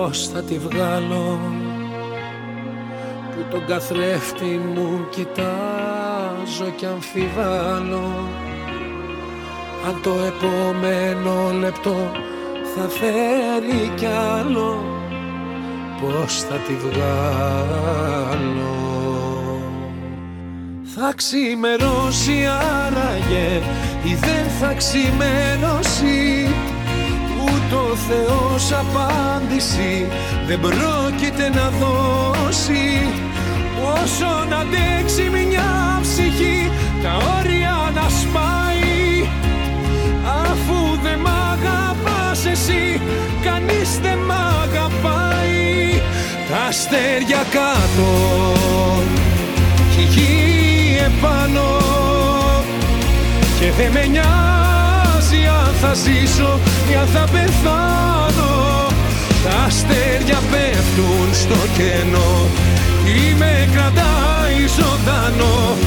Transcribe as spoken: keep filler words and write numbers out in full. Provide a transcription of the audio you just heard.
Πώς θα τη βγάλω που τον καθρέφτη μου κοιτάζω κι αμφιβάλλω αν το επόμενο λεπτό θα φέρει κι άλλο. Πώς θα τη βγάλω? Θα ξημερώσει άραγε ή δεν θα ξημερώσει? Ούτε ο Θεός απάντηση δεν πρόκειται να δώσει. Όσο να αντέξει μια ψυχή τα όρια να σπάει, αφού δεν μ' αγαπάς εσύ κανείς δεν μ' αγαπάει. Τα αστέρια κάτω κι η γη επάνω και δεν με νοιάζει αν θα ζήσω ή αν θα πεθάνω. Τα αστέρια πέφτουν στο κενό, τι με κρατάει ζωντανό?